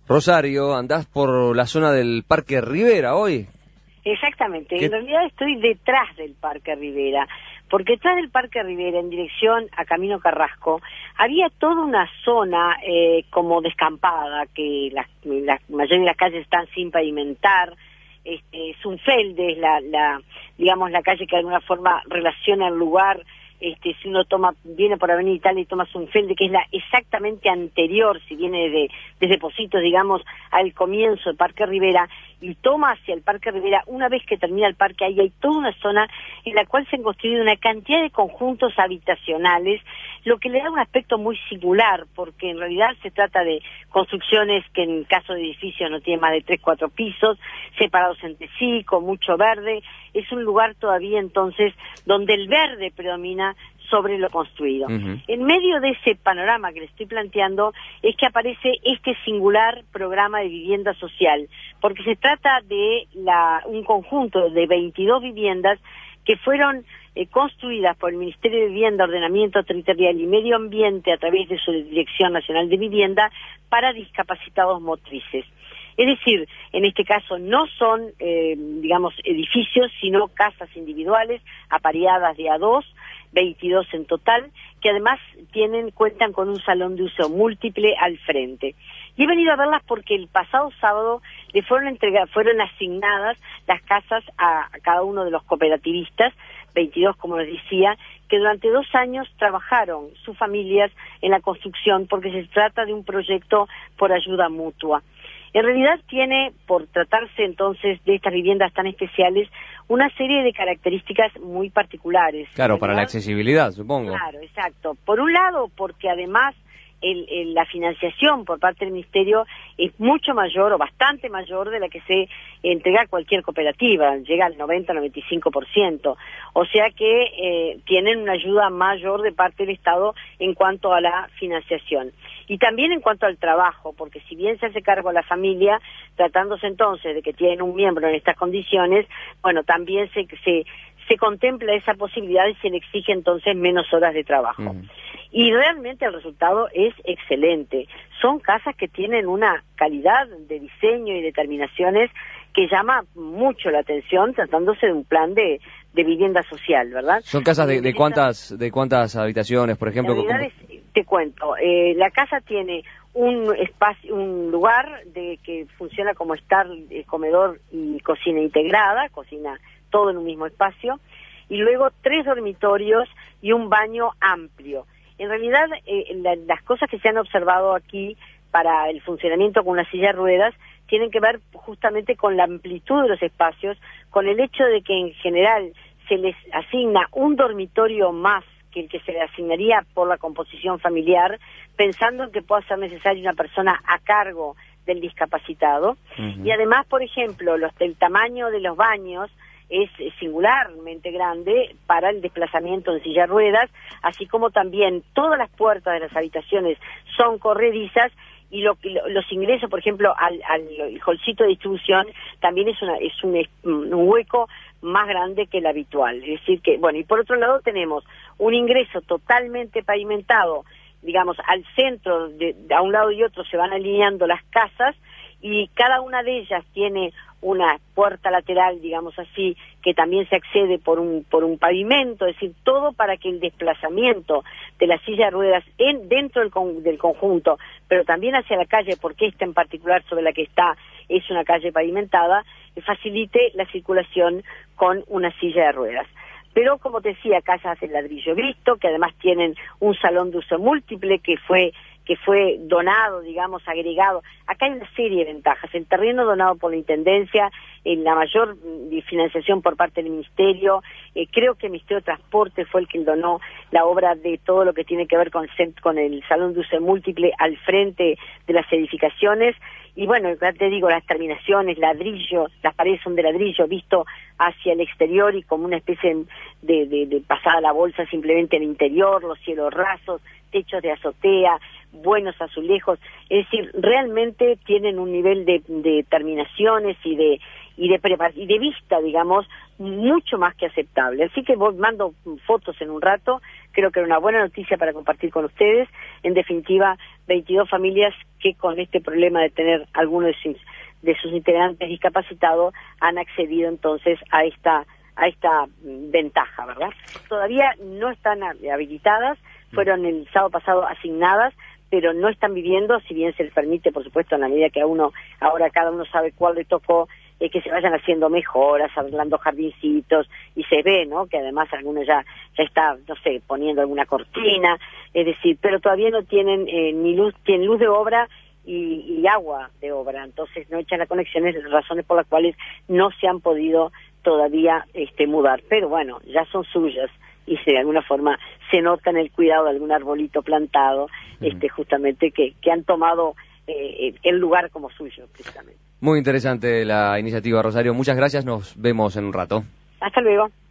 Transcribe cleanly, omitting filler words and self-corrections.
Rosario, andás por la zona del Parque Rivera hoy. Exactamente, en realidad estoy detrás del Parque Rivera, porque detrás del Parque Rivera, en dirección a Camino Carrasco, había toda una zona como descampada, que la mayoría de las calles están sin pavimentar. Zunfelde es digamos, la calle que de alguna forma relaciona el lugar. Si uno viene por Avenida Italia y toma Zunfelde, que es la exactamente anterior, si viene desde Positos, digamos, al comienzo del Parque Rivera, y toma hacia el Parque Rivera, una vez que termina el parque, ahí hay toda una zona en la cual se han construido una cantidad de conjuntos habitacionales, lo que le da un aspecto muy singular, porque en realidad se trata de construcciones que en caso de edificios no tienen más de 3, 4 pisos, separados entre sí, con mucho verde. Es un lugar todavía entonces donde el verde predomina sobre lo construido. En medio de ese panorama que le estoy planteando es que aparece este singular programa de vivienda social, porque se trata de un conjunto de 22 viviendas que fueron construidas por el Ministerio de Vivienda, Ordenamiento Territorial y Medio Ambiente a través de su Dirección Nacional de Vivienda para discapacitados motrices. Es decir, en este caso no son, digamos, edificios, sino casas individuales, apareadas de a dos, 22 en total, que además cuentan con un salón de uso múltiple al frente. Y he venido a verlas porque el pasado sábado le fueron asignadas las casas a cada uno de los cooperativistas, 22 como les decía, que durante 2 años trabajaron sus familias en la construcción, porque se trata de un proyecto por ayuda mutua. En realidad tiene, por tratarse entonces de estas viviendas tan especiales, una serie de características muy particulares. Claro, para la accesibilidad, supongo. Claro, exacto. Por un lado, porque además la financiación por parte del Ministerio es mucho mayor o bastante mayor de la que se entrega a cualquier cooperativa, llega al 90-95%, o sea que tienen una ayuda mayor de parte del Estado en cuanto a la financiación. Y también en cuanto al trabajo, porque si bien se hace cargo a la familia, tratándose entonces de que tienen un miembro en estas condiciones, bueno, también se contempla esa posibilidad y se le exige entonces menos horas de trabajo. Y realmente el resultado es excelente. Son casas que tienen una calidad de diseño y de terminaciones que llama mucho la atención, tratándose de un plan de vivienda social, ¿verdad? ¿Son casas de cuántas habitaciones, por ejemplo? En realidad te cuento, la casa tiene un lugar que funciona como comedor y cocina integrada, cocina todo en un mismo espacio, y luego 3 dormitorios y un baño amplio. En realidad, las cosas que se han observado aquí para el funcionamiento con una silla de ruedas tienen que ver justamente con la amplitud de los espacios, con el hecho de que en general se les asigna un dormitorio más que el que se le asignaría por la composición familiar, pensando en que pueda ser necesaria una persona a cargo del discapacitado. Y además, por ejemplo, el tamaño de los baños es singularmente grande para el desplazamiento en silla de ruedas, así como también todas las puertas de las habitaciones son corredizas, y los ingresos, por ejemplo, al hallcito de distribución también es un hueco más grande que el habitual. Es decir que, bueno, y por otro lado tenemos un ingreso totalmente pavimentado, digamos, al centro, a un lado y otro se van alineando las casas, y cada una de ellas tiene una puerta lateral, digamos así, que también se accede por un pavimento, es decir, todo para que el desplazamiento de la silla de ruedas dentro del conjunto, pero también hacia la calle, porque esta en particular sobre la que está es una calle pavimentada, facilite la circulación con una silla de ruedas. Pero, como te decía, casas de ladrillo visto, que además tienen un salón de uso múltiple que fue donado, digamos, agregado. Acá hay una serie de ventajas. El terreno donado por la Intendencia, la mayor financiación por parte del Ministerio, creo que el Ministerio de Transporte fue el que donó la obra de todo lo que tiene que ver con el salón de uso múltiple al frente de las edificaciones. Y bueno, ya te digo, las terminaciones, ladrillo, las paredes son de ladrillo visto hacia el exterior y como una especie de pasada la bolsa simplemente en el interior, los cielos rasos, techos de azotea, buenos azulejos, es decir, realmente tienen un nivel de terminaciones y y de vista, digamos, mucho más que aceptable. Así que mando fotos en un rato, creo que era una buena noticia para compartir con ustedes. En definitiva, 22 familias que con este problema de tener alguno de sus integrantes discapacitados han accedido entonces a esta ventaja, ¿verdad? Todavía no están habilitadas, fueron el sábado pasado asignadas, pero no están viviendo, si bien se les permite, por supuesto, en la medida que ahora cada uno sabe cuál le tocó, que se vayan haciendo mejoras, arreglando jardincitos, y se ve, ¿no?, que además algunos ya está, no sé, poniendo alguna cortina, es decir, pero todavía no tienen tienen luz de obra y agua de obra, entonces no echan las conexiones, razones por las cuales no se han podido todavía mudar, pero bueno, ya son suyas, y de alguna forma se nota en el cuidado de algún arbolito plantado, justamente que han tomado el lugar como suyo, precisamente. Muy interesante la iniciativa, Rosario. Muchas gracias, nos vemos en un rato. Hasta luego.